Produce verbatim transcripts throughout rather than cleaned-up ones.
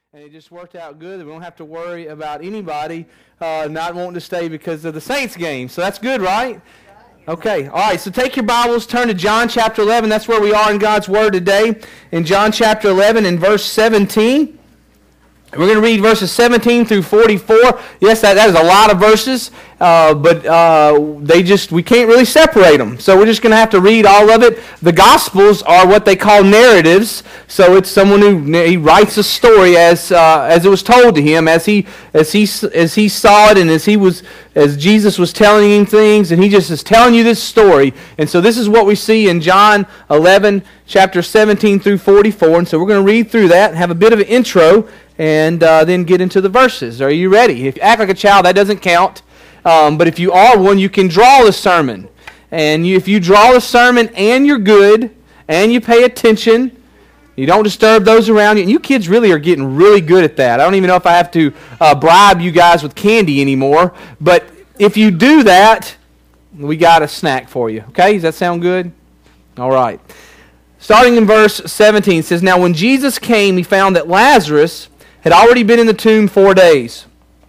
and it just worked out good. We don't have to worry about anybody uh, not wanting to stay because of the Saints game. So that's good, right? Okay, all right, so take your Bibles, turn to John chapter eleven. That's where we are in God's Word today. In John chapter eleven, in verse seventeen. We're going to read verses seventeen through forty-four. Yes, that, that is a lot of verses, uh, but uh, they just we can't really separate them. So we're just going to have to read all of it. The Gospels are what they call narratives. So it's someone who he writes a story as uh, as it was told to him, as he as he as he saw it, and as he was as Jesus was telling him things, and he just is telling you this story. And so this is what we see in John eleven, chapter seventeen through forty-four. And so we're going to read through that and have a bit of an intro, and uh, then get into the verses. Are you ready? If you act like a child, that doesn't count. Um, but if you are one, you can draw the sermon. And you, if you draw the sermon and you're good, and you pay attention, you don't disturb those around you. And you kids really are getting really good at that. I don't even know if I have to uh, bribe you guys with candy anymore. But if you do that, we got a snack for you. Okay? Does that sound good? All right. Starting in verse seventeen, it says, "Now when Jesus came, he found that Lazarus had already been in the tomb four days.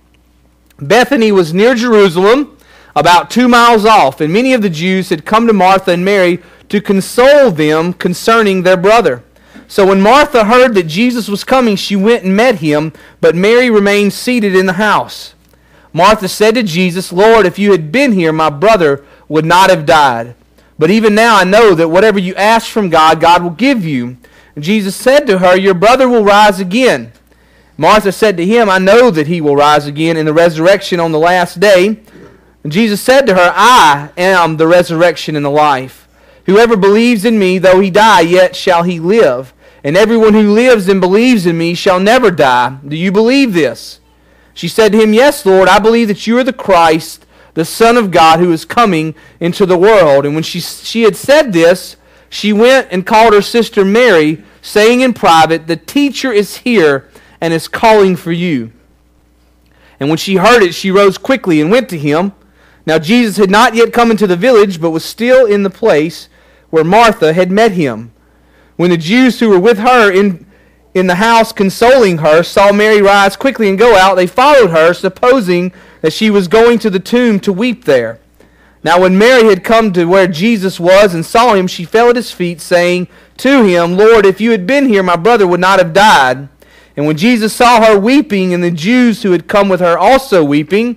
Bethany was near Jerusalem, about two miles off, and many of the Jews had come to Martha and Mary to console them concerning their brother. So when Martha heard that Jesus was coming, she went and met him, but Mary remained seated in the house. Martha said to Jesus, 'Lord, if you had been here, my brother would not have died. But even now I know that whatever you ask from God, God will give you.' And Jesus said to her, 'Your brother will rise again.' Martha said to him, 'I know that he will rise again in the resurrection on the last day.' And Jesus said to her, 'I am the resurrection and the life. Whoever believes in me, though he die, yet shall he live. And everyone who lives and believes in me shall never die. Do you believe this?' She said to him, 'Yes, Lord, I believe that you are the Christ, the Son of God, who is coming into the world.' And when she, she had said this, she went and called her sister Mary, saying in private, 'The teacher is here and is calling for you.' And when she heard it, she rose quickly and went to him. Now Jesus had not yet come into the village, but was still in the place where Martha had met him. When the Jews who were with her in, in the house consoling her saw Mary rise quickly and go out, they followed her, supposing that she was going to the tomb to weep there. Now when Mary had come to where Jesus was and saw him, she fell at his feet, saying to him, 'Lord, if you had been here, my brother would not have died.' And when Jesus saw her weeping, and the Jews who had come with her also weeping,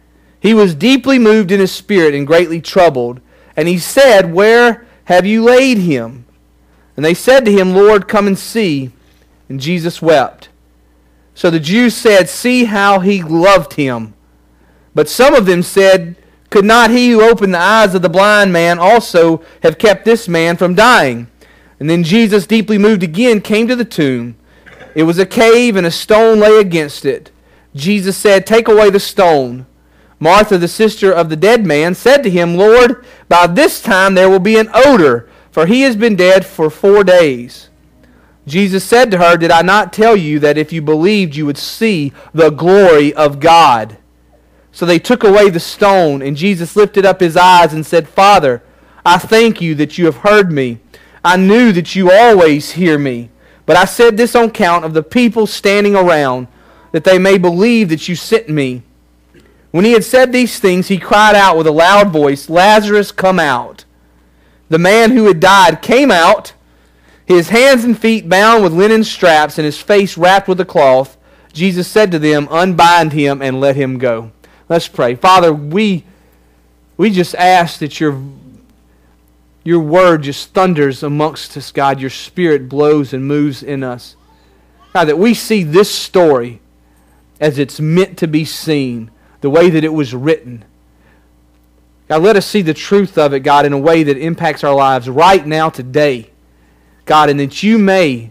he was deeply moved in his spirit and greatly troubled. And he said, 'Where have you laid him?' And they said to him, 'Lord, come and see.' And Jesus wept. So the Jews said, 'See how he loved him.' But some of them said, 'Could not he who opened the eyes of the blind man also have kept this man from dying?' And then Jesus, deeply moved again, came to the tomb. It was a cave, and a stone lay against it. Jesus said, 'Take away the stone.' Martha, the sister of the dead man, said to him, 'Lord, by this time there will be an odor, for he has been dead for four days.' Jesus said to her, 'Did I not tell you that if you believed you would see the glory of God?' So they took away the stone, and Jesus lifted up his eyes and said, 'Father, I thank you that you have heard me. I knew that you always hear me. But I said this on account of the people standing around, that they may believe that you sent me.' When he had said these things, he cried out with a loud voice, 'Lazarus, come out.' The man who had died came out, his hands and feet bound with linen straps, and his face wrapped with a cloth. Jesus said to them, 'Unbind him and let him go.'" Let's pray. Father, we we just ask that your Your word just thunders amongst us, God. Your spirit blows and moves in us. God, that we see this story as it's meant to be seen, the way that it was written. God, let us see the truth of it, God, in a way that impacts our lives right now, today. God, and that you may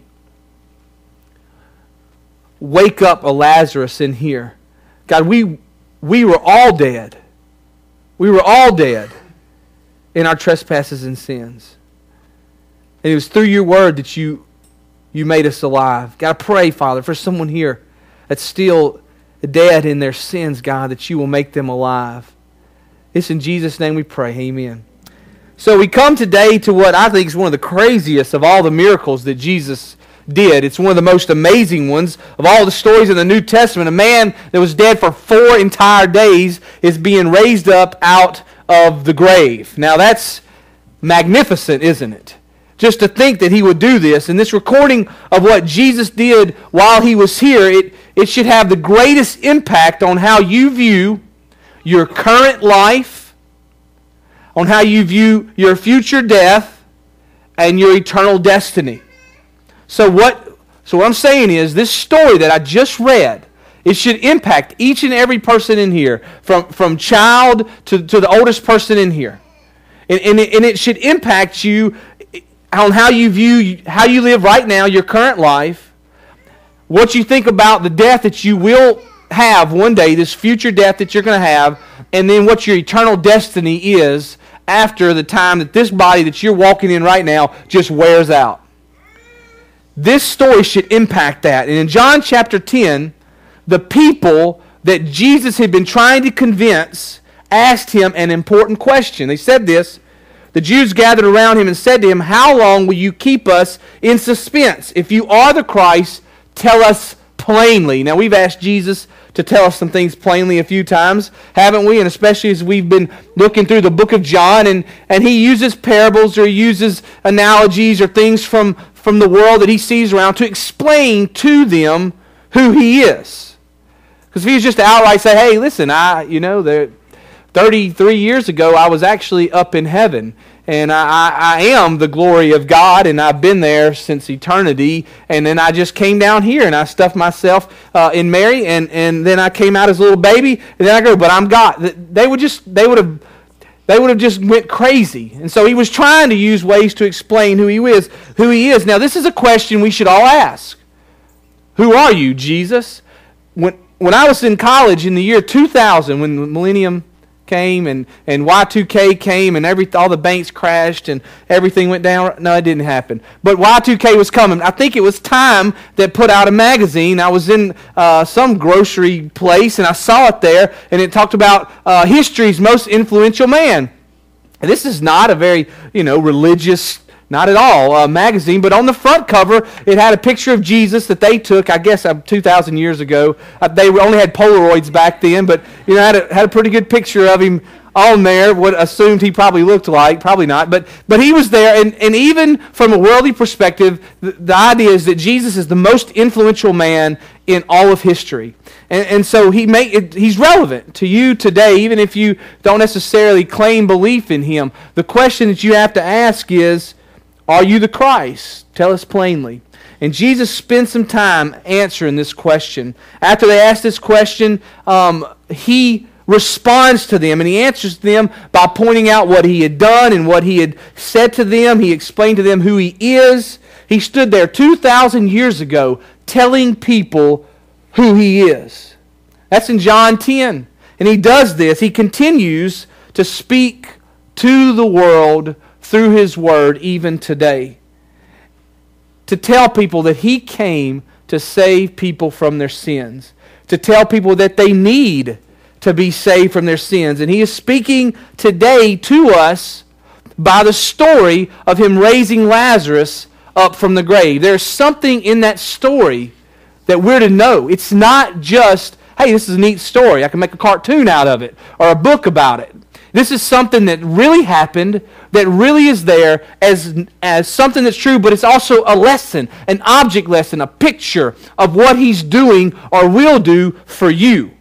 wake up a Lazarus in here. God, we, we were all dead. We were all dead in our trespasses and sins. And it was through your word that you you made us alive. God, I pray, Father, for someone here that's still dead in their sins, God, that you will make them alive. It's in Jesus' name we pray. Amen. So we come today to what I think is one of the craziest of all the miracles that Jesus did. It's one of the most amazing ones of all the stories in the New Testament. A man that was dead for four entire days is being raised up out of the grave. Now that's magnificent, isn't it? Just to think that he would do this. And this recording of what Jesus did while he was here, it, it should have the greatest impact on how you view your current life, on how you view your future death, and your eternal destiny. So what, so what I'm saying is, this story that I just read, it should impact each and every person in here, from, from child to, to the oldest person in here. And, and, it, and it should impact you on how you view, how you live right now, your current life, what you think about the death that you will have one day, this future death that you're going to have, and then what your eternal destiny is after the time that this body that you're walking in right now just wears out. This story should impact that. And in John chapter ten, the people that Jesus had been trying to convince asked him an important question. They said this: the Jews gathered around him and said to him, "How long will you keep us in suspense? If you are the Christ, tell us plainly." Now, we've asked Jesus to tell us some things plainly a few times, haven't we? And especially as we've been looking through the book of John, and, and he uses parables or he uses analogies or things from, from the world that he sees around to explain to them who he is. Because if he was just to outright say, "Hey, listen, I, you know, there, thirty-three years ago, I was actually up in heaven, and I, I, I am the glory of God, and I've been there since eternity, and then I just came down here, and I stuffed myself uh, in Mary, and, and then I came out as a little baby, and then I go, but I'm God." They would just, they would have, they would have just went crazy. And so he was trying to use ways to explain who he is, who he is. Now, this is a question we should all ask. Who are you, Jesus? When, when I was in college in the year two thousand, when the millennium came and, and Y two K came and every all the banks crashed and everything went down. No, it didn't happen. But Y two K was coming. I think it was Time that put out a magazine. I was in uh, some grocery place and I saw it there, and it talked about uh, history's most influential man. And this is not a very, you know, religious, not at all, uh, magazine, but on the front cover, it had a picture of Jesus that they took, I guess, uh, two thousand years ago. Uh, they only had Polaroids back then, but, you know, had a, had a pretty good picture of him on there, what assumed he probably looked like, probably not, but but he was there, and, and even from a worldly perspective, the, the idea is that Jesus is the most influential man in all of history. And, and so he make it, he's relevant to you today, even if you don't necessarily claim belief in him. The question that you have to ask is, are you the Christ? Tell us plainly. And Jesus spent some time answering this question. After they asked this question, um, he responds to them, and he answers them by pointing out what he had done and what he had said to them. He explained to them who he is. He stood there two thousand years ago telling people who he is. That's in John ten. And he does this. He continues to speak to the world through his word even today, to tell people that he came to save people from their sins, to tell people that they need to be saved from their sins. And he is speaking today to us by the story of him raising Lazarus up from the grave. There's something in that story that we're to know. It's not just, hey, this is a neat story, I can make a cartoon out of it or a book about it. This is something that really happened, that really is there as, as something that's true, but it's also a lesson, an object lesson, a picture of what he's doing or will do for you.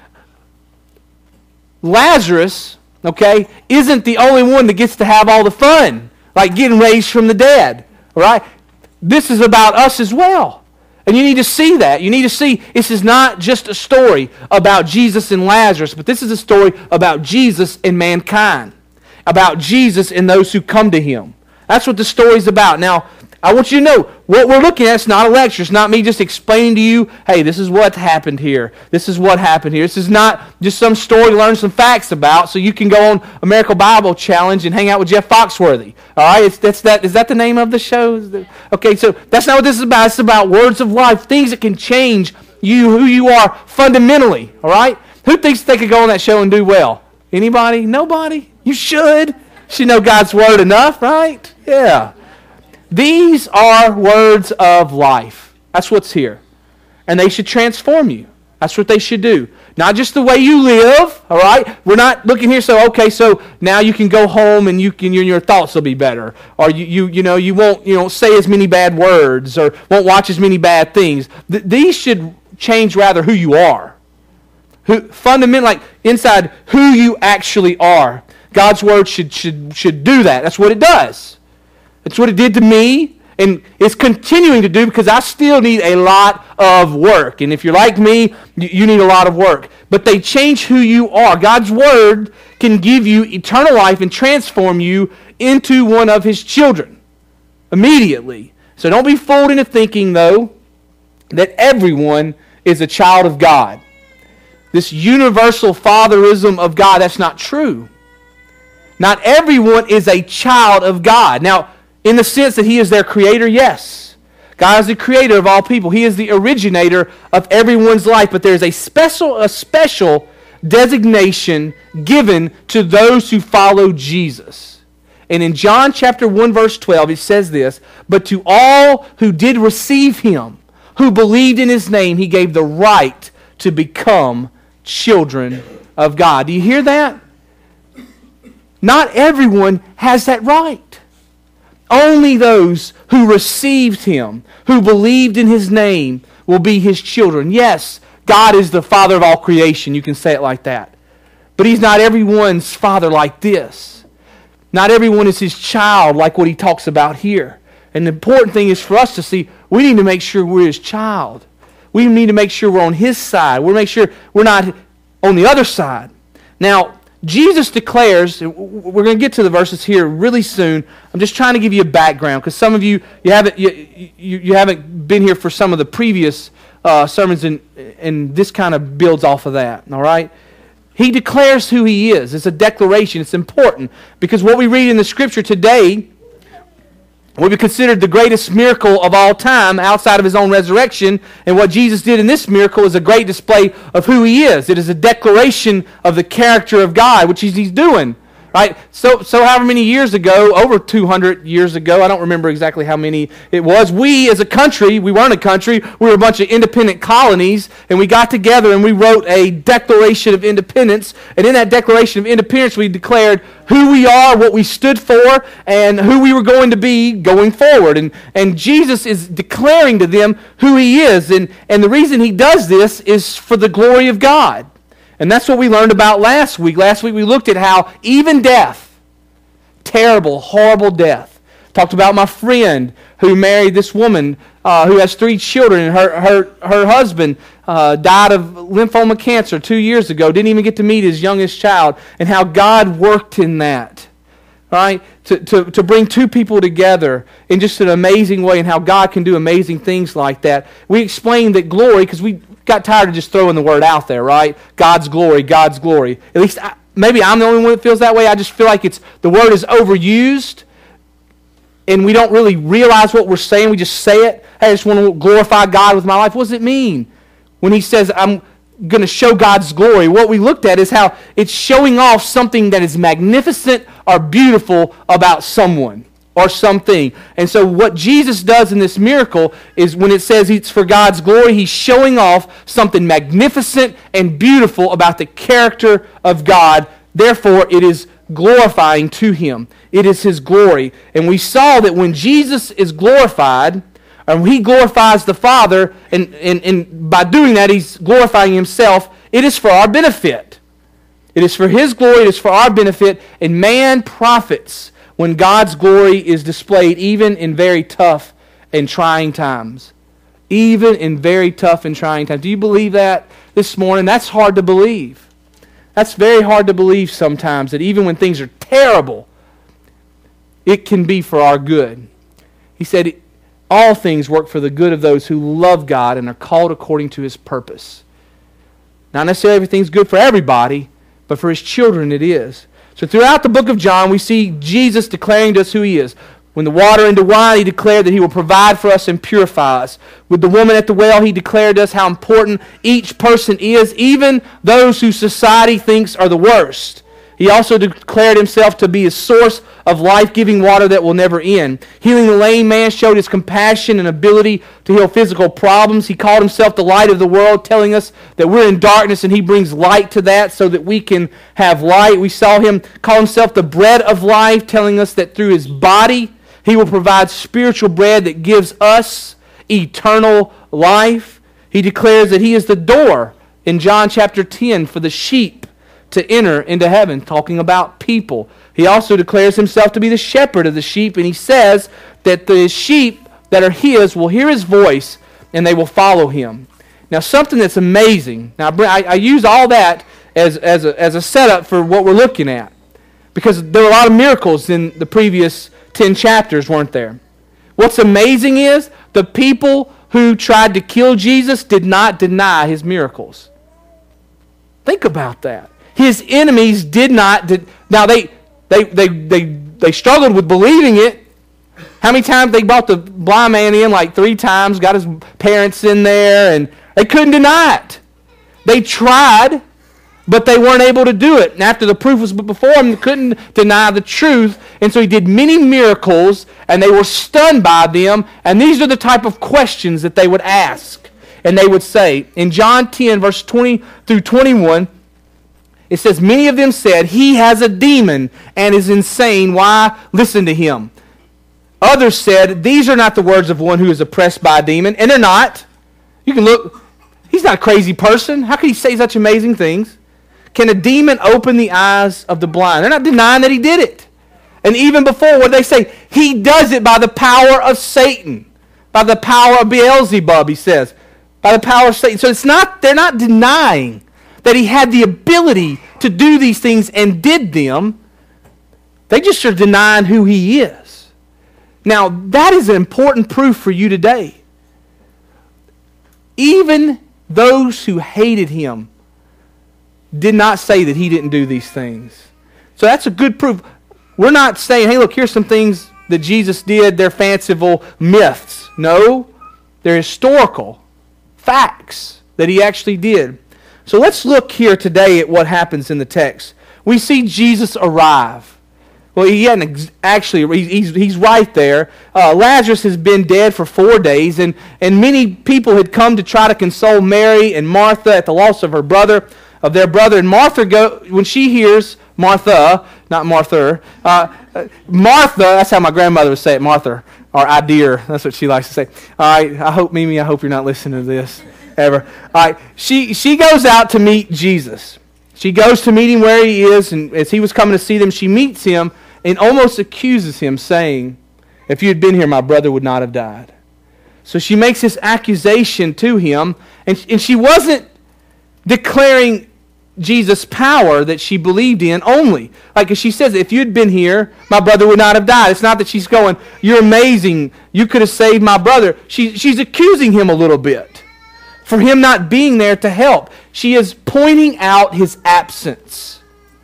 Lazarus, okay, isn't the only one that gets to have all the fun, like getting raised from the dead, right? This is about us as well. And you need to see that. You need to see this is not just a story about Jesus and Lazarus, but this is a story about Jesus and mankind, about Jesus and those who come to him. That's what the story's about. Now, I want you to know, what we're looking at is not a lecture. It's not me just explaining to you, hey, this is what happened here. This is what happened here. This is not just some story to learn some facts about so you can go on American Bible Challenge and hang out with Jeff Foxworthy. All right? It's, that's that, is that the name of the show? Okay, so that's not what this is about. It's about words of life, things that can change you, who you are fundamentally. All right? Who thinks they could go on that show and do well? Anybody? Nobody? You should. You should know God's Word enough, right? Yeah. These are words of life. That's what's here. And they should transform you. That's what they should do. Not just the way you live, all right? We're not looking here so, okay, so now you can go home and you can, your thoughts will be better. Or you, you, you know, you won't, you know, say as many bad words or won't watch as many bad things. Th- these should change rather who you are. Who, fundamentally, like inside who you actually are. God's Word should, should, should do that. That's what it does. That's what it did to me. And it's continuing to do because I still need a lot of work. And if you're like me, you need a lot of work. But they change who you are. God's Word can give you eternal life and transform you into one of His children immediately. So don't be fooled into thinking, though, that everyone is a child of God. This universal fatherism of God, that's not true. Not everyone is a child of God. Now, in the sense that He is their creator, yes. God is the creator of all people. He is the originator of everyone's life. But there's a special, a special designation given to those who follow Jesus. And in John chapter one, verse twelve, it says this, "But to all who did receive Him, who believed in His name, He gave the right to become children of God." Do you hear that? Not everyone has that right. Only those who received Him, who believed in His name, will be His children. Yes, God is the Father of all creation. You can say it like that. But He's not everyone's Father like this. Not everyone is His child like what He talks about here. And the important thing is for us to see, we need to make sure we're His child. We need to make sure we're on His side. We make sure we're not on the other side. Now, Jesus declares, we're going to get to the verses here really soon. I'm just trying to give you a background because some of you you haven't you, you, you haven't been here for some of the previous uh, sermons, and and this kind of builds off of that. All right, He declares who He is. It's a declaration. It's important because what we read in the Scripture today will be considered the greatest miracle of all time outside of His own resurrection. And what Jesus did in this miracle is a great display of who He is. It is a declaration of the character of God, which He's doing. Right? So, so however many years ago, over two hundred years ago, I don't remember exactly how many it was, we as a country, we weren't a country, we were a bunch of independent colonies, and we got together and we wrote a Declaration of Independence. And in that Declaration of Independence, we declared who we are, what we stood for, and who we were going to be going forward. And, and Jesus is declaring to them who He is. And, and the reason He does this is for the glory of God. And that's what we learned about last week. Last week we looked at how even death, terrible, horrible death. Talked about my friend who married this woman uh, who has three children, and her, her, her husband uh, died of lymphoma cancer two years ago, didn't even get to meet his youngest child, and how God worked in that. Right? To, to, to bring two people together in just an amazing way, and how God can do amazing things like that. We explained that glory, because we got tired of just throwing the word out there, right? God's glory, God's glory. At least I, maybe I'm the only one that feels that way. I just feel like it's the word is overused, and we don't really realize what we're saying. We just say it. Hey, I just want to glorify God with my life. What does it mean when He says I'm going to show God's glory? What we looked at is how it's showing off something that is magnificent or beautiful about someone or something. And so what Jesus does in this miracle is when it says it's for God's glory, He's showing off something magnificent and beautiful about the character of God. Therefore, it is glorifying to Him. It is His glory. And we saw that when Jesus is glorified, and He glorifies the Father, and, and, and by doing that, He's glorifying Himself, it is for our benefit. It is for His glory, it is for our benefit, and man profits when God's glory is displayed, even in very tough and trying times. Even in very tough and trying times. Do you believe that this morning? That's hard to believe. That's very hard to believe sometimes, that even when things are terrible, it can be for our good. He said, all things work for the good of those who love God and are called according to His purpose. Not necessarily everything's good for everybody, but for His children it is. So throughout the book of John, we see Jesus declaring to us who He is. When the water into wine, He declared that He will provide for us and purify us. With the woman at the well, He declared to us how important each person is, even those who society thinks are the worst. He also declared himself to be a source of life-giving water that will never end. Healing the lame man showed his compassion and ability to heal physical problems. He called himself the light of the world, telling us that we're in darkness and he brings light to that so that we can have light. We saw him call himself the bread of life, telling us that through his body he will provide spiritual bread that gives us eternal life. He declares that he is the door in John chapter ten for the sheep to enter into heaven, talking about people. He also declares himself to be the shepherd of the sheep, and he says that the sheep that are his will hear his voice and they will follow him. Now, something that's amazing. Now, I, I use all that as, as, a, as a setup for what we're looking at, because there were a lot of miracles in the previous ten chapters, weren't there? What's amazing is the people who tried to kill Jesus did not deny his miracles. Think about that. His enemies did not. Did, now they, they they they they struggled with believing it. How many times they brought the blind man in? Like three times. Got his parents in there, and they couldn't deny it. They tried, but they weren't able to do it. And after the proof was before them, they couldn't deny the truth. And so he did many miracles, and they were stunned by them. And these are the type of questions that they would ask, and they would say in John ten, verse twenty through twenty-one. It says, many of them said, he has a demon and is insane. Why listen to him? Others said, these are not the words of one who is oppressed by a demon. And they're not. You can look. He's not a crazy person. How can he say such amazing things? Can a demon open the eyes of the blind? They're not denying that he did it. And even before, what they say? He does it by the power of Satan. By the power of Beelzebub, he says. By the power of Satan. So it's not, they're not denying that he had the ability to do these things and did them. They just are denying who he is. Now, that is an important proof for you today. Even those who hated him did not say that he didn't do these things. So that's a good proof. We're not saying, hey, look, here's some things that Jesus did. They're fanciful myths. No, they're historical facts that he actually did. So let's look here today at what happens in the text. We see Jesus arrive. Well, he hadn't actually, he's, he's right there. Uh, Lazarus has been dead for four days, and, and many people had come to try to console Mary and Martha at the loss of her brother, of their brother. And Martha, go, when she hears, Martha, not Martha, uh, Martha, that's how my grandmother would say it, Martha, or I dear, that's what she likes to say. All right, I hope, Mimi, I hope you're not listening to this. Ever. All right. She, she goes out to meet Jesus. She goes to meet him where he is, and as he was coming to see them, she meets him and almost accuses him, saying, if you had been here, my brother would not have died. So she makes this accusation to him, and, and she wasn't declaring Jesus' power that she believed in only. Like she says, if you had been here, my brother would not have died. It's not that she's going, you're amazing, you could have saved my brother. She, she's accusing him a little bit for him not being there to help. She is pointing out his absence.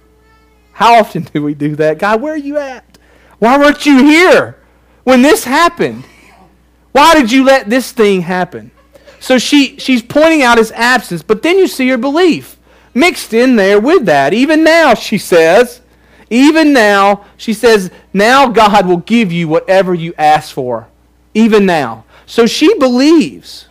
How often do we do that? God, where are you at? Why weren't you here when this happened? Why did you let this thing happen? So she, she's pointing out his absence, but then you see her belief mixed in there with that. Even now, she says, even now, she says, now God will give you whatever you ask for. Even now. So she believes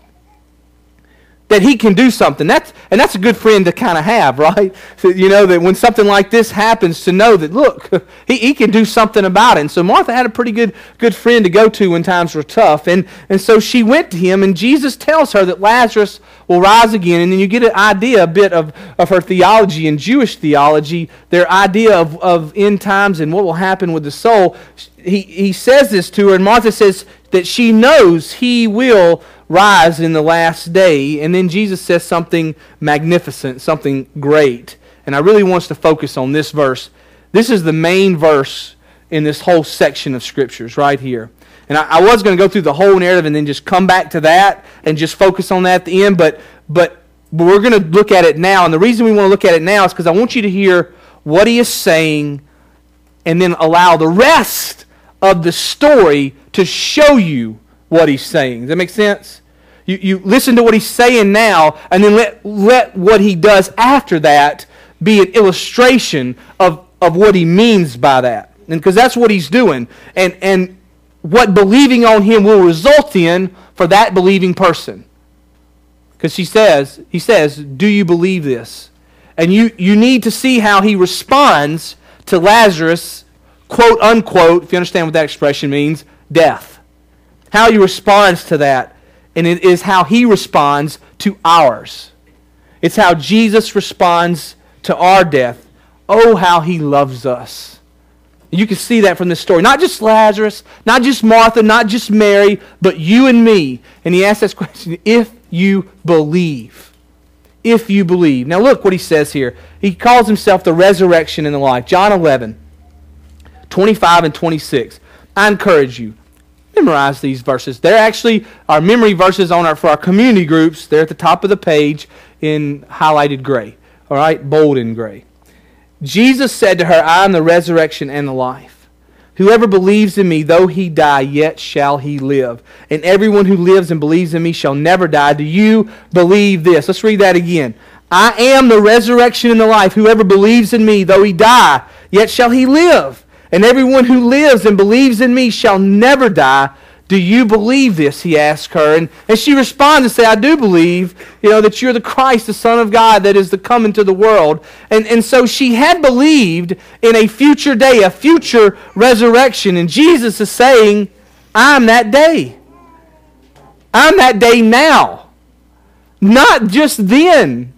that he can do something. That's, and that's a good friend to kind of have, right? So, you know, that when something like this happens, to know that, look, he, he can do something about it. And so Martha had a pretty good, good friend to go to when times were tough. And, and so she went to him, and Jesus tells her that Lazarus will rise again. And then you get an idea a bit of, of her theology and Jewish theology, their idea of, of end times and what will happen with the soul. He, he says this to her, and Martha says that she knows he will rise in the last day. And then Jesus says something magnificent, something great. And I really want us to focus on this verse. This is the main verse in this whole section of Scriptures right here. And I, I was going to go through the whole narrative and then just come back to that and just focus on that at the end. But, but we're going to look at it now. And the reason we want to look at it now is because I want you to hear what he is saying and then allow the rest of the story to show you what he's saying. Does that make sense? You, you listen to what he's saying now, and then let, let what he does after that be an illustration of, of what he means by that. And because that's what he's doing. And, and what believing on him will result in for that believing person. Because he says, he says, do you believe this? And you, you need to see how he responds to Lazarus, quote unquote, if you understand what that expression means, death. How he responds to that. And it is how he responds to ours. It's how Jesus responds to our death. Oh, how he loves us. You can see that from this story. Not just Lazarus, not just Martha, not just Mary, but you and me. And he asks this question, if you believe. If you believe. Now look what he says here. He calls himself the resurrection and the life. John eleven, twenty-five and twenty-six. I encourage you, memorize these verses. They're actually our memory verses on our for our community groups. They're at the top of the page in highlighted gray. All right, bold in gray. Jesus said to her, I am the resurrection and the life. Whoever believes in me, though he die, yet shall he live. And everyone who lives and believes in me shall never die. Do you believe this? Let's read that again. I am the resurrection and the life. Whoever believes in me, though he die, yet shall he live. And everyone who lives and believes in me shall never die. Do you believe this? He asked her. And, and she responded and said, I do believe, you know, that you're the Christ, the Son of God that is to come into the world. And, and so she had believed in a future day, a future resurrection. And Jesus is saying, I'm that day. I'm that day now. Not just then.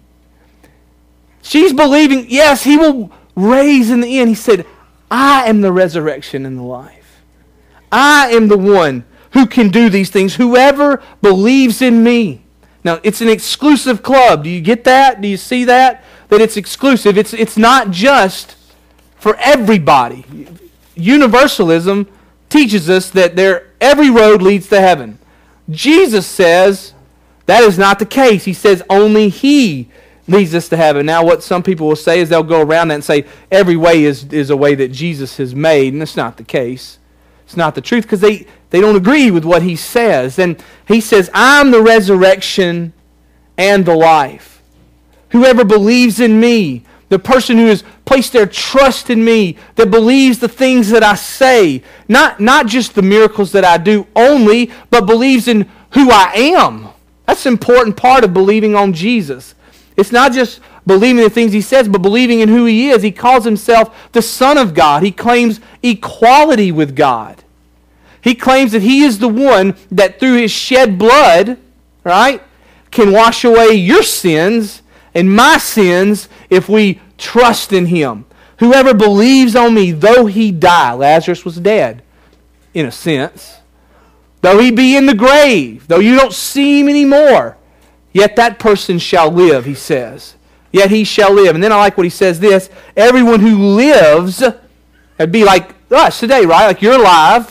She's believing, yes, he will raise in the end. He said, I am the resurrection and the life. I am the one who can do these things. Whoever believes in me. Now, it's an exclusive club. Do you get that? Do you see that? That it's exclusive. It's, it's not just for everybody. Universalism teaches us that there every road leads to heaven. Jesus says that is not the case. He says only He leads us to heaven. Now, what some people will say is they'll go around that and say every way is, is a way that Jesus has made, and that's not the case. It's not the truth because they, they don't agree with what he says. And he says, I'm the resurrection and the life. Whoever believes in me, the person who has placed their trust in me, that believes the things that I say, not, not just the miracles that I do only, but believes in who I am. That's an important part of believing on Jesus. It's not just believing the things he says, but believing in who he is. He calls himself the Son of God. He claims equality with God. He claims that he is the one that through his shed blood, right, can wash away your sins and my sins if we trust in him. Whoever believes on me, though he die, Lazarus was dead, in a sense. Though he be in the grave, though you don't see him anymore, yet that person shall live, he says. Yet he shall live. And then I like what he says this. Everyone who lives, it'd be like us today, right? Like you're alive.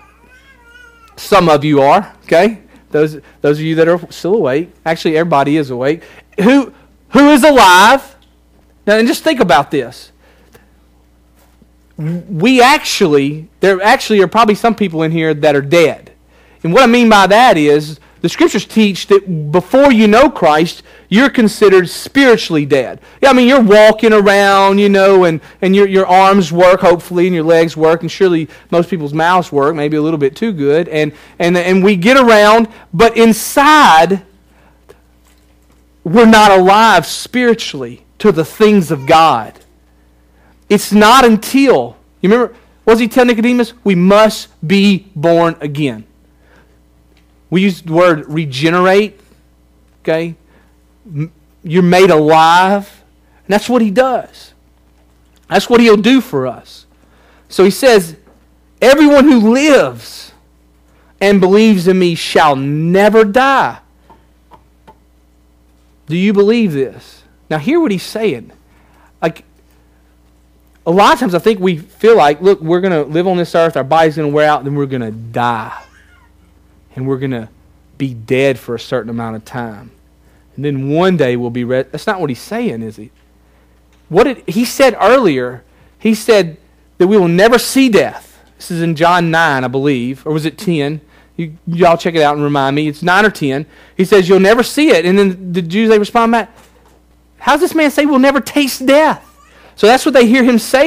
Some of you are, okay? Those, those of you that are still awake. Actually, everybody is awake. Who, who is alive? Now, and just think about this. We actually, there actually are probably some people in here that are dead. And what I mean by that is, the Scriptures teach that before you know Christ, you're considered spiritually dead. Yeah, I mean, you're walking around, you know, and, and your, your arms work, hopefully, and your legs work, and surely most people's mouths work, maybe a little bit too good, and, and, and we get around, but inside, we're not alive spiritually to the things of God. It's not until, you remember, what does he tell Nicodemus? We must be born again. We use the word regenerate, okay? You're made alive. And that's what he does. That's what he'll do for us. So he says, everyone who lives and believes in me shall never die. Do you believe this? Now hear what he's saying. Like, a lot of times I think we feel like, look, we're going to live on this earth, our body's going to wear out, and then we're going to die. And we're going to be dead for a certain amount of time. And then one day we'll be ready. That's not what he's saying, is he? What did he said earlier, he said that we will never see death. This is in John nine, I believe. Or was it ten? You, y'all check it out and remind me. It's nine or ten. He says, you'll never see it. And then the Jews, they respond back, how does this man say we'll never taste death? So that's what they hear him saying.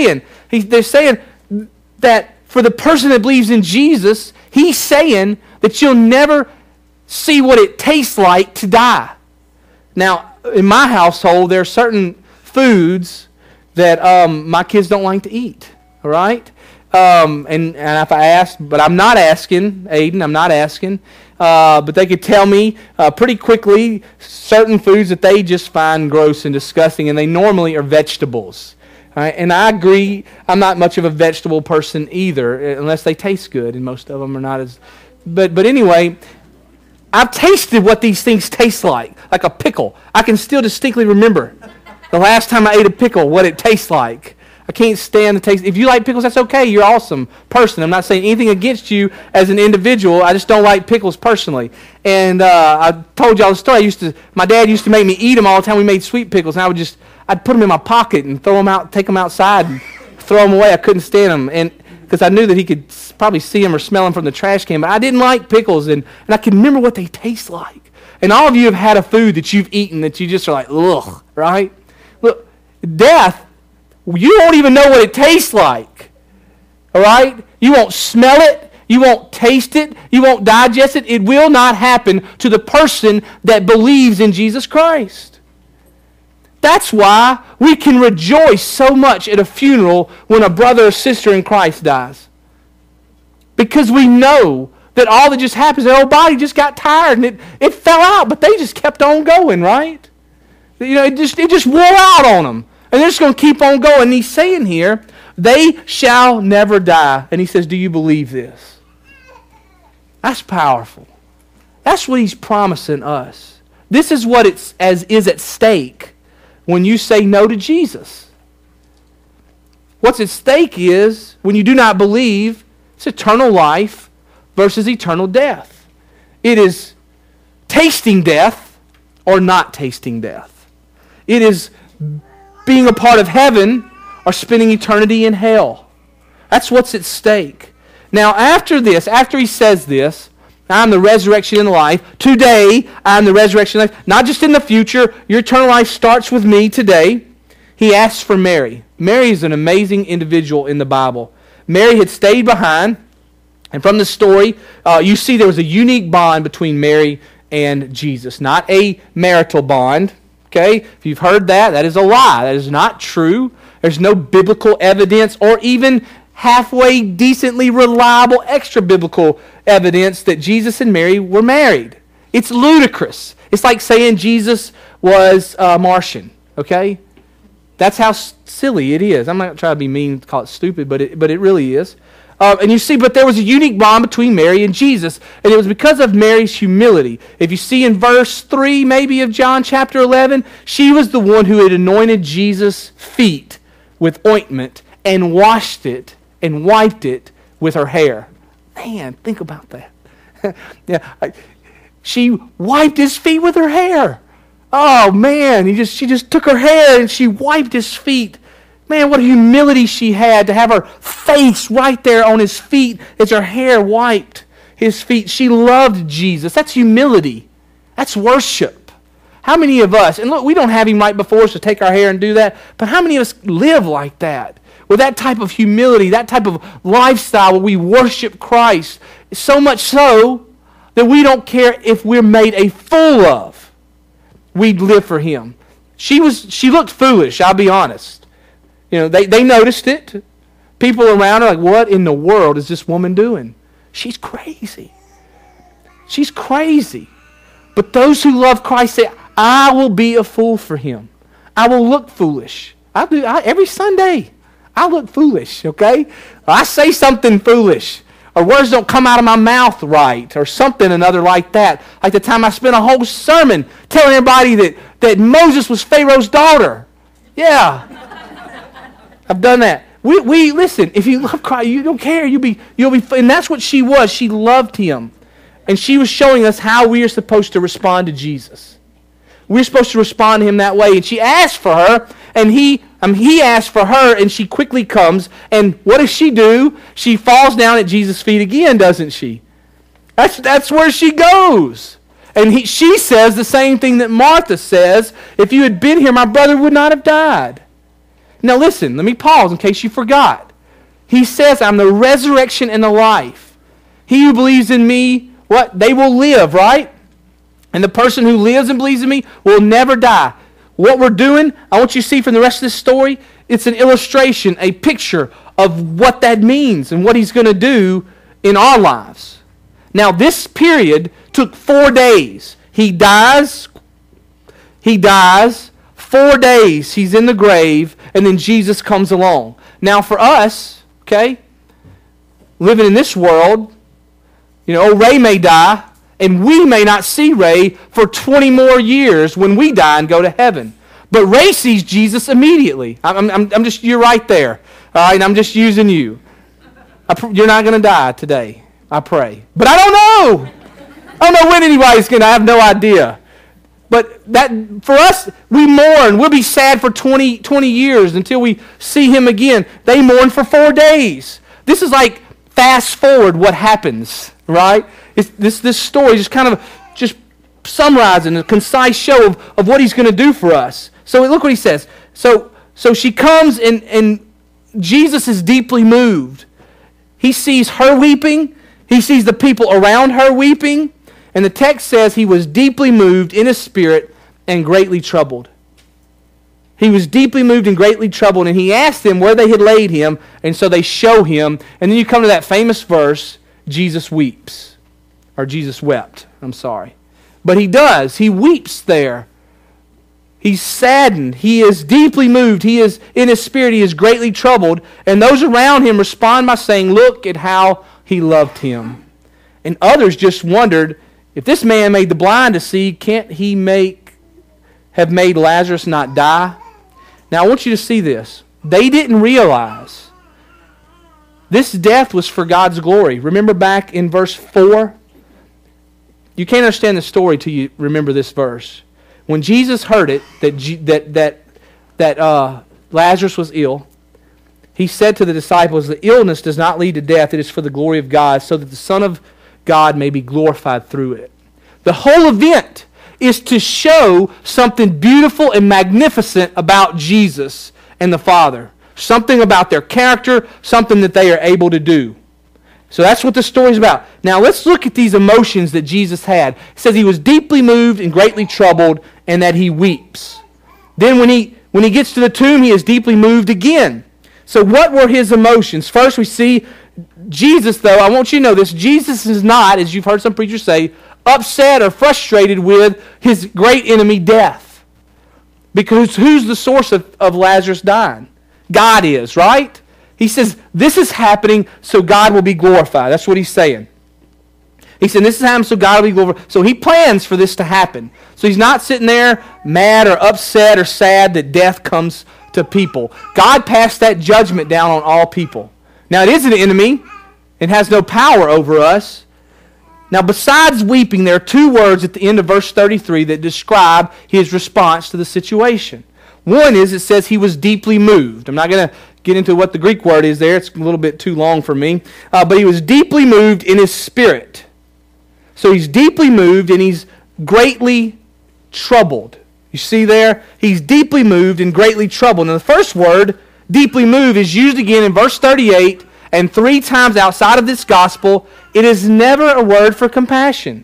He, they're saying that for the person that believes in Jesus, he's saying that you'll never see what it tastes like to die. Now, in my household, there are certain foods that um, my kids don't like to eat, all right? Um, and, and if I asked, but I'm not asking, Aiden, I'm not asking, uh, but they could tell me uh, pretty quickly certain foods that they just find gross and disgusting, and they normally are vegetables. All right? And I agree, I'm not much of a vegetable person either, unless they taste good, and most of them are not as... But, but anyway, I've tasted what these things taste like, like a pickle. I can still distinctly remember the last time I ate a pickle, what it tastes like. I can't stand the taste. If you like pickles, that's okay. You're an awesome person. I'm not saying anything against you as an individual. I just don't like pickles personally. And uh, I told y'all the story. I used to, my dad used to make me eat them all the time. We made sweet pickles, and I would just, I'd put them in my pocket and throw them out, take them outside, and throw them away. I couldn't stand them, and because I knew that he could probably see them or smell them from the trash can. But I didn't like pickles, and, and I can remember what they taste like. And all of you have had a food that you've eaten that you just are like, ugh, right? Look, death. You won't even know what it tastes like, all right? You won't smell it. You won't taste it. You won't digest it. It will not happen to the person that believes in Jesus Christ. That's why we can rejoice so much at a funeral when a brother or sister in Christ dies. Because we know that all that just happens, their old body just got tired and it, it fell out, but they just kept on going, right? You know, it just, it just wore out on them. And they're just going to keep on going. And he's saying here, they shall never die. And he says, do you believe this? That's powerful. That's what he's promising us. This is what it's as is at stake when you say no to Jesus. What's at stake is, when you do not believe, it's eternal life versus eternal death. It is tasting death or not tasting death. It is being a part of heaven or spending eternity in hell. That's what's at stake. Now, after this, after he says this, I'm the resurrection and life. Today, I'm the resurrection and life. Not just in the future. Your eternal life starts with me today. He asks for Mary. Mary is an amazing individual in the Bible. Mary had stayed behind. And from the story, uh, you see there was a unique bond between Mary and Jesus. Not a marital bond. Okay, if you've heard that, that is a lie. That is not true. There's no biblical evidence or even halfway decently reliable extra biblical evidence that Jesus and Mary were married. It's ludicrous. It's like saying Jesus was uh, Martian. Okay, that's how s- silly it is. I'm not trying to be mean, call it stupid, but it, but it really is. Uh, and you see, but there was a unique bond between Mary and Jesus, and it was because of Mary's humility. If you see in verse three, maybe, of John chapter eleven, she was the one who had anointed Jesus' feet with ointment and washed it and wiped it with her hair. Man, think about that. yeah, I, she wiped his feet with her hair. Oh, man, he just she just took her hair and she wiped his feet. Man, what humility she had to have her face right there on his feet as her hair wiped his feet. She loved Jesus. That's humility. That's worship. How many of us, and look, we don't have him right before us to take our hair and do that, but how many of us live like that? With that type of humility, that type of lifestyle where we worship Christ, so much so that we don't care if we're made a fool of. We'd live for him. She was. She looked foolish, I'll be honest. You know, they, they noticed it. People around are like, what in the world is this woman doing? She's crazy. She's crazy. But those who love Christ say, I will be a fool for him. I will look foolish. I do I, every Sunday. I look foolish, okay? I say something foolish. Or words don't come out of my mouth right. Or something another like that. Like the time I spent a whole sermon telling everybody that, that Moses was Pharaoh's daughter. Yeah. I've done that. We, we listen, if you love Christ, you don't care. You'll be, you'll be, and that's what she was. She loved him. And she was showing us how we are supposed to respond to Jesus. We're supposed to respond to him that way. And she asked for her, and he, um, he asked for her, and she quickly comes. And what does she do? She falls down at Jesus' feet again, doesn't she? That's, that's where she goes. And he, she says the same thing that Martha says, if you had been here, my brother would not have died. Now listen, let me pause in case you forgot. He says, I'm the resurrection and the life. He who believes in me, what? They will live, right? And the person who lives and believes in me will never die. What we're doing, I want you to see from the rest of this story, it's an illustration, a picture of what that means and what he's going to do in our lives. Now, this period took four days. He dies, he dies, four days he's in the grave, and then Jesus comes along. Now, for us, okay, living in this world, you know, old Ray may die, and we may not see Ray for twenty more years when we die and go to heaven. But Ray sees Jesus immediately. I'm, I'm, I'm just, you're right there. All right, I'm just using you. I, you're not going to die today, I pray. But I don't know. I don't know when anybody's going to. I have no idea. But that for us, we mourn. We'll be sad for twenty, twenty years until we see him again. They mourn for four days. This is like fast forward what happens, right? It's, this, this story just kind of just summarizing a concise show of, of what he's going to do for us. So look what he says. So, so she comes and, and Jesus is deeply moved. He sees her weeping. He sees the people around her weeping. And the text says he was deeply moved in his spirit and greatly troubled. He was deeply moved and greatly troubled. And he asked them where they had laid him. And so they show him. And then you come to that famous verse, Jesus weeps. Or Jesus wept. I'm sorry. But he does. He weeps there. He's saddened. He is deeply moved. He is in his spirit. He is greatly troubled. And those around him respond by saying, look at how he loved him. And others just wondered, if this man made the blind to see, can't he make have made Lazarus not die? Now I want you to see this. They didn't realize this death was for God's glory. Remember back in verse four? You can't understand the story till you remember this verse. When Jesus heard it, that G, that that that uh, Lazarus was ill, he said to the disciples, the illness does not lead to death, it is for the glory of God, so that the Son of God may be glorified through it. The whole event is to show something beautiful and magnificent about Jesus and the Father. Something about their character, something that they are able to do. So that's what the story's about. Now let's look at these emotions that Jesus had. It says he was deeply moved and greatly troubled, and that he weeps. Then when he when he gets to the tomb, he is deeply moved again. So what were his emotions? First we see Jesus, though, I want you to know this, Jesus is not, as you've heard some preachers say, upset or frustrated with his great enemy, death. Because who's the source of, of Lazarus dying? God is, right? He says, this is happening so God will be glorified. That's what he's saying. He said, this is happening so God will be glorified. So he plans for this to happen. So he's not sitting there mad or upset or sad that death comes to people. God passed that judgment down on all people. Now it is an enemy. It has no power over us. Now besides weeping, there are two words at the end of verse thirty-three that describe his response to the situation. One is, it says he was deeply moved. I'm not going to get into what the Greek word is there. It's a little bit too long for me. Uh, but he was deeply moved in his spirit. So he's deeply moved and he's greatly troubled. You see there? He's deeply moved and greatly troubled. Now the first word, deeply moved, is used again in verse thirty-eight and three times outside of this gospel. It is never a word for compassion.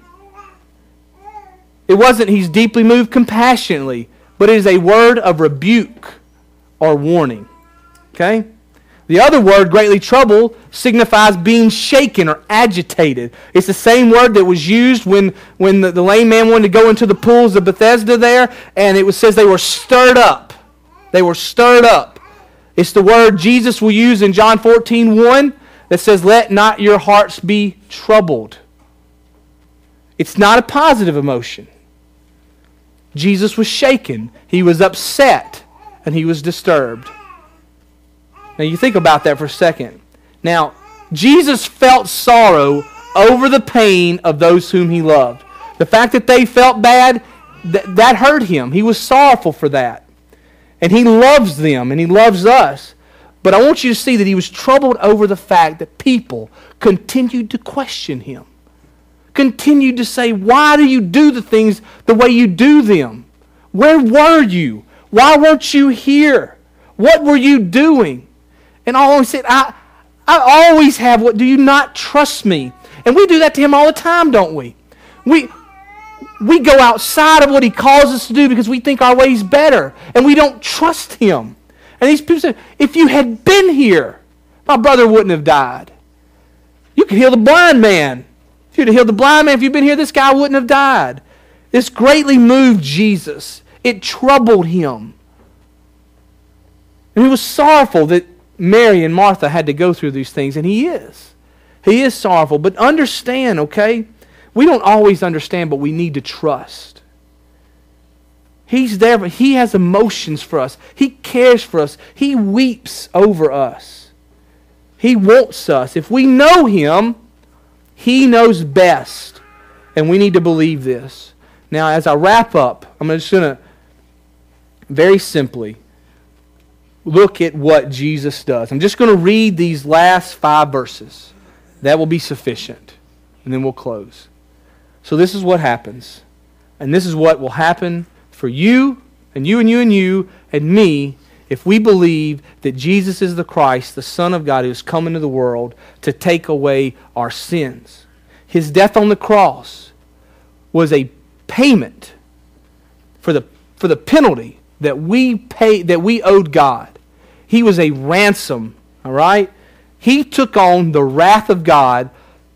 It wasn't he's deeply moved compassionately, but it is a word of rebuke or warning. Okay? The other word, greatly troubled, signifies being shaken or agitated. It's the same word that was used when, when the, the lame man wanted to go into the pools of Bethesda there, and it was, says they were stirred up. They were stirred up. It's the word Jesus will use in John fourteen one that says, let not your hearts be troubled. It's not a positive emotion. Jesus was shaken. He was upset. And he was disturbed. Now you think about that for a second. Now, Jesus felt sorrow over the pain of those whom he loved. The fact that they felt bad, th- that hurt him. He was sorrowful for that. And he loves them and he loves us. But I want you to see that he was troubled over the fact that people continued to question him. Continued to say, why do you do the things the way you do them? Where were you? Why weren't you here? What were you doing? And I always said, I, I always have what, do you not trust me? And we do that to him all the time, don't we? We, we go outside of what he calls us to do because we think our way's better. And we don't trust him. And these people say, if you had been here, my brother wouldn't have died. You could heal the blind man. If you'd have healed the blind man, if you'd been here, this guy wouldn't have died. This greatly moved Jesus. It troubled him. And he was sorrowful that Mary and Martha had to go through these things, and he is. He is sorrowful. But understand, okay? We don't always understand, but we need to trust. He's there, but he has emotions for us. He cares for us. He weeps over us. He wants us. If we know him, he knows best. And we need to believe this. Now, as I wrap up, I'm just going to very simply look at what Jesus does. I'm just going to read these last five verses. That will be sufficient. And then we'll close. So this is what happens. And this is what will happen for you, and you, and you, and you, and me, if we believe that Jesus is the Christ, the Son of God, who has come into the world to take away our sins. His death on the cross was a payment for the, for the penalty that we pay, that we owed God. He was a ransom, all right? He took on the wrath of God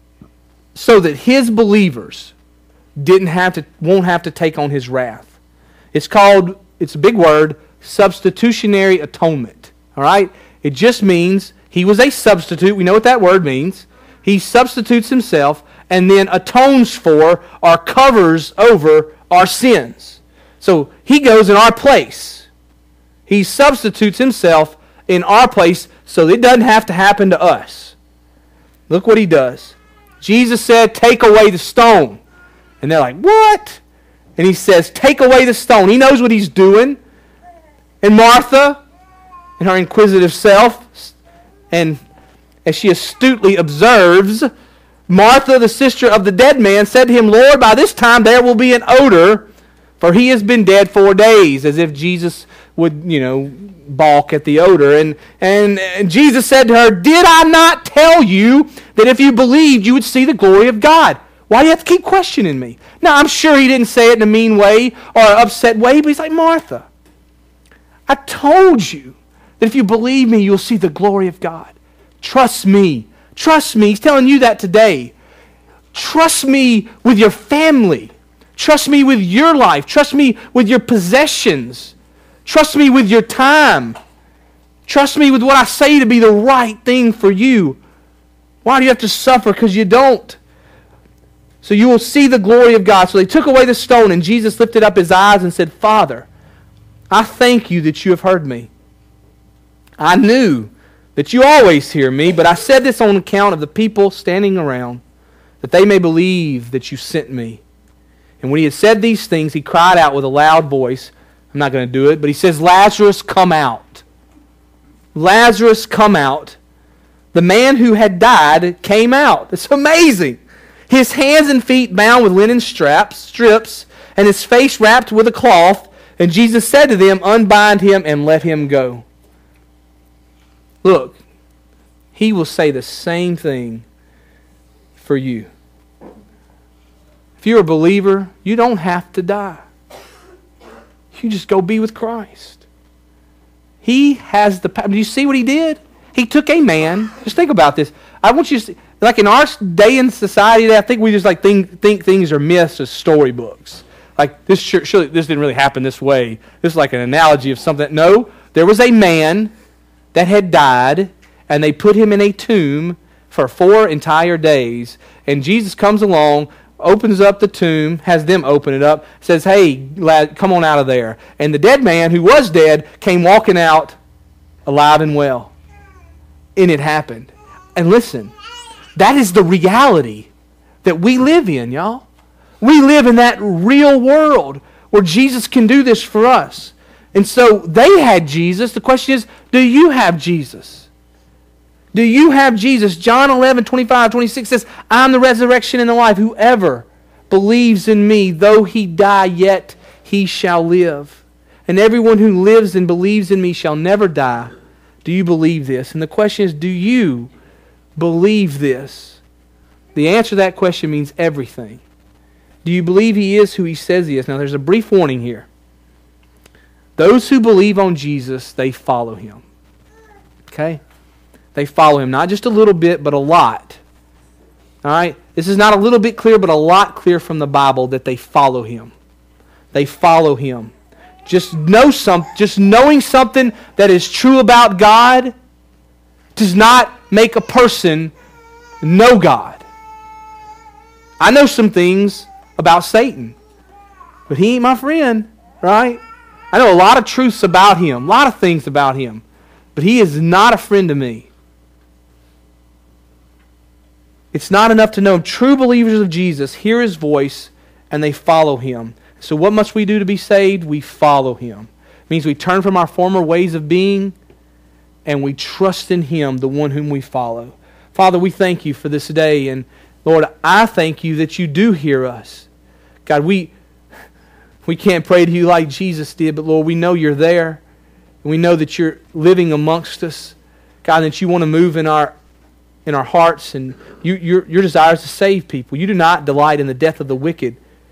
so that his believers didn't have to, won't have to take on his wrath. It's called, it's a big word, substitutionary atonement. All right? It just means he was a substitute. We know what that word means. He substitutes himself and then atones for or covers over our sins. So he goes in our place. He substitutes himself in our place so it doesn't have to happen to us. Look what he does. Jesus said, take away the stone. And they're like, what? And he says, take away the stone. He knows what he's doing. And Martha, in her inquisitive self, and as she astutely observes, Martha, the sister of the dead man, said to him, Lord, by this time there will be an odor, for he has been dead four days, as if Jesus would, you know, balk at the odor. And, and, and Jesus said to her, did I not tell you that if you believed, you would see the glory of God? Why do you have to keep questioning me? Now, I'm sure he didn't say it in a mean way or an upset way, but he's like, Martha, I told you that if you believe me, you'll see the glory of God. Trust me. Trust me. He's telling you that today. Trust me with your family. Trust me with your life. Trust me with your possessions. Trust me with your time. Trust me with what I say to be the right thing for you. Why do you have to suffer? Because you don't. So you will see the glory of God. So they took away the stone, and Jesus lifted up his eyes and said, Father, I thank you that you have heard me. I knew that you always hear me, but I said this on account of the people standing around, that they may believe that you sent me. And when he had said these things, he cried out with a loud voice. I'm not going to do it, but he says, Lazarus, come out. Lazarus, come out. The man who had died came out. It's amazing. His hands and feet bound with linen straps, strips, and his face wrapped with a cloth. And Jesus said to them, unbind him and let him go. Look, he will say the same thing for you. If you're a believer, you don't have to die. You just go be with Christ. He has the power. Do you see what he did? He took a man. Just think about this. I want you to see, like in our day in society, I think we just like think, think things are myths as storybooks. Like this, surely this didn't really happen this way. This is like an analogy of something. No, there was a man that had died, and they put him in a tomb for four entire days. And Jesus comes along, opens up the tomb, has them open it up, says, hey, lad, come on out of there. And the dead man who was dead came walking out alive and well. And it happened. And listen, that is the reality that we live in, y'all. We live in that real world where Jesus can do this for us. And so they had Jesus. The question is, do you have Jesus? Do you have Jesus? John eleven, twenty-five, twenty-six says, I'm the resurrection and the life. Whoever believes in me, though he die, yet he shall live. and everyone who lives and believes in me shall never die. Do you believe this? And the question is, do you believe this? The answer to that question means everything. Do you believe He is who He says He is? Now, there's a brief warning here. Those who believe on Jesus, they follow Him. Okay? They follow Him. Not just a little bit, but a lot. All right? This is not a little bit clear, but a lot clear from the Bible that they follow Him. They follow Him. Just know some, just knowing something that is true about God does not make a person know God. I know some things about Satan, but he ain't my friend, right? I know a lot of truths about him, a lot of things about him, but he is not a friend to me. It's not enough to know him. True believers of Jesus hear His voice and they follow Him. So what must we do to be saved? We follow Him. It means we turn from our former ways of being and we trust in Him, the one whom we follow. Father, we thank You for this day. And Lord, I thank You that You do hear us. God, we, we can't pray to You like Jesus did, but Lord, we know You're there. And we know that You're living amongst us. God, that You want to move in our in our hearts, and you, your, your desire is to save people. You do not delight in the death of the wicked.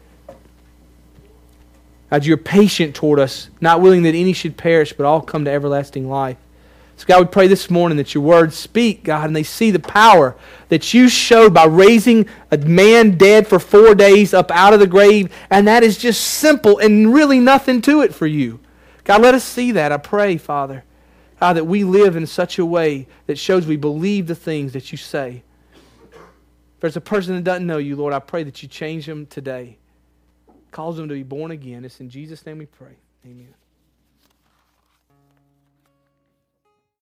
God, You're patient toward us, not willing that any should perish, but all come to everlasting life. So God, we pray this morning that Your words speak, God, and they see the power that You showed by raising a man dead for four days up out of the grave, and that is just simple and really nothing to it for You. God, let us see that, I pray, Father. God, that we live in such a way that shows we believe the things that You say. If there's a person that doesn't know You, Lord, I pray that You change them today. Cause them to be born again. It's in Jesus' name we pray. Amen.